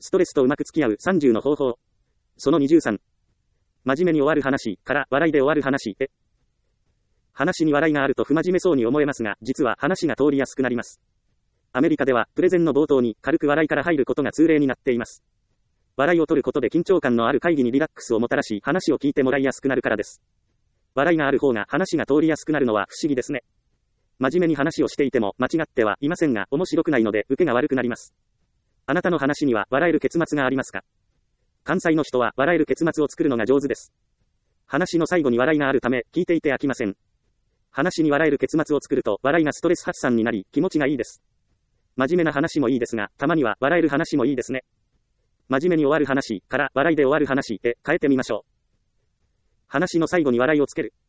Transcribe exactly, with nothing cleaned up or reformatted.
ストレスとうまく付き合うさんじゅうの方法。そのにじゅうさん。真面目に終わる話から笑いで終わる話へ。話に笑いがあると不真面目そうに思えますが、実は話が通りやすくなります。アメリカではプレゼンの冒頭に軽く笑いから入ることが通例になっています。笑いを取ることで緊張感のある会議にリラックスをもたらし、話を聞いてもらいやすくなるからです。笑いがある方が話が通りやすくなるのは不思議ですね。真面目に話をしていても間違ってはいませんが、面白くないので受けが悪くなります。あなたの話には笑える結末がありますか？関西の人は笑える結末を作るのが上手です。話の最後に笑いがあるため、聞いていて飽きません。話に笑える結末を作ると、笑いがストレス発散になり、気持ちがいいです。真面目な話もいいですが、たまには笑える話もいいですね。真面目に終わる話から笑いで終わる話へ変えてみましょう。話の最後に笑いをつける。